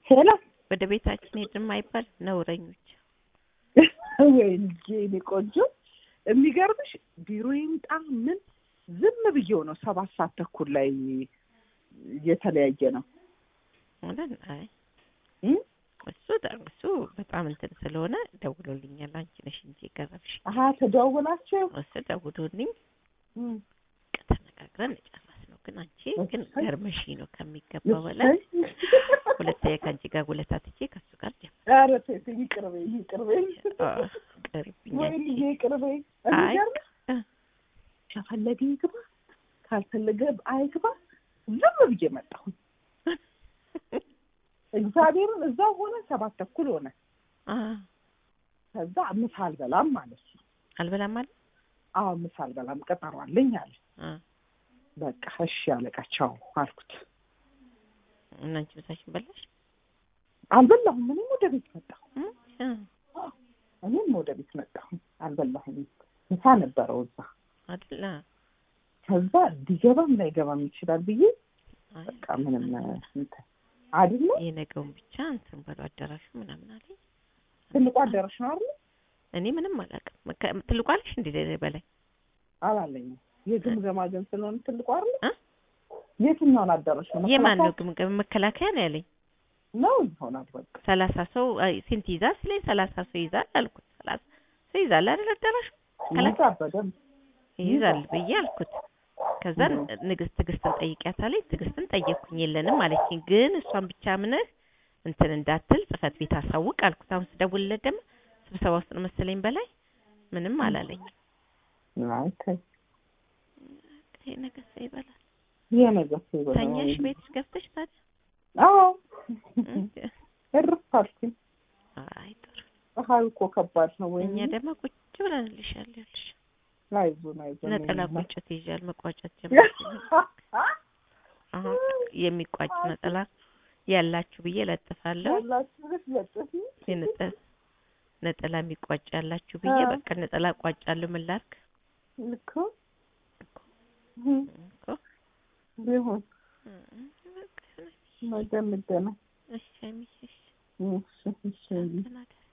ሄሎ ወደ ቤታችን ሄድን አይባል ነውረኞች ወይኔ ቆንጆ የሚገርምሽ ቢሮ ይምጣ ምን ዝም ብዬው ነው 7 ሰዓት ተኩል ላይ የተለያየ ነው ማለት አይ እሱ በጣም እንትን ስለሆነ ደውሎልኛል አንቺ ነሽ እንጂ ገረብሽ ተደውላችሁ ደውሎልኝ ከተነጋግረን ጨረስ ነው ግን አንቺ ግን ገርመሽ ነው ከሚገባው በላይ ሁለተኛ ከአንቺ ጋር ሁለታትቼ ከሱ ጋር ጀመረ ኧረ ተይ ይቅርበኝ ይቅርበኝ ከፈለገ ይግባ ካልፈለገ አይግባ ዝም ብዬ መጣሁ እግዚአብሔርን እዛው ሆነ 7 ተኩል ሆነ ከዛ ምሳ አልበላም ማለት ነው አልበላም ማለት ምሳ አልበላም ቀጠሮ አለኝ አለ በቃ እሺ አለቃቸው አልኩት እና አንቺ ምሳሽን በላሽ አልበላሁም እኔም ወደ ቤት መጣሁ አልበላሁም ምሳ ነበረው እዛ አይደለ ከዛ ዲገባም ላይገባም ይችላል ብዬ በቃ ምንም አይደለ የነገውን ብቻ እንትን በሉ አዳራሹ ምናምን አለኝ ትልቁ አዳራሽ ነው አይደል እኔ ምንም አላውቅም ትልቁ አለሽ እንዴ በላይ አላለኝ የግምገማ ግን ስለሆነ ትልቁ አይደል የትኛውን አዳራሽ ነው የማን ነው ግምገማ መከላከያ ነው ያለኝ ነው ይሆናል በቃ 30 ሰው ስንት ይዛል ስለኝ 30 ሰው ይዛል አልኩት 30 ሰው ይዛል አይደል አዳራሹ ከላካበደም ይዛል ብዬ አልኩት ከዛ ትግስትን ጠይቂያታለኝ ትግስትን ጠየቅኩኝ የለንም አለችኝ ግን እሷን ብቻ ምነህ እንትን እንዳትል ጽፈት ቤት አሳውቅ አልኩት አሁን ስደውልለት ደግሞ ስብሰባ ውስጥ ነው መሰለኝ በላይ ምንም አላለኝ ነገስ ይበላል የነገስ ይበላል ተኛሽ ቤትሽ ገብተሽ ታዲያ እርፋልኩ አይ ጥሩ ፀሐዩ እኮ ከባድ ነው ወይ እኛ ደግሞ ቁጭ ብለንልሻል ያልሽ አይዞን ነጠላ ቁጭት ይዣል መቋጨት ጀመረ የሚቋጭ ነጠላ ያላችሁ ብዬ ለጥፋለሁ ነጠላ የሚቋጭ ያላችሁ ብዬ በቃ ነጠላ ቋጫለሁ ምን ላድርግ ልኮ ቢሆን በቃ መደምደም እሺ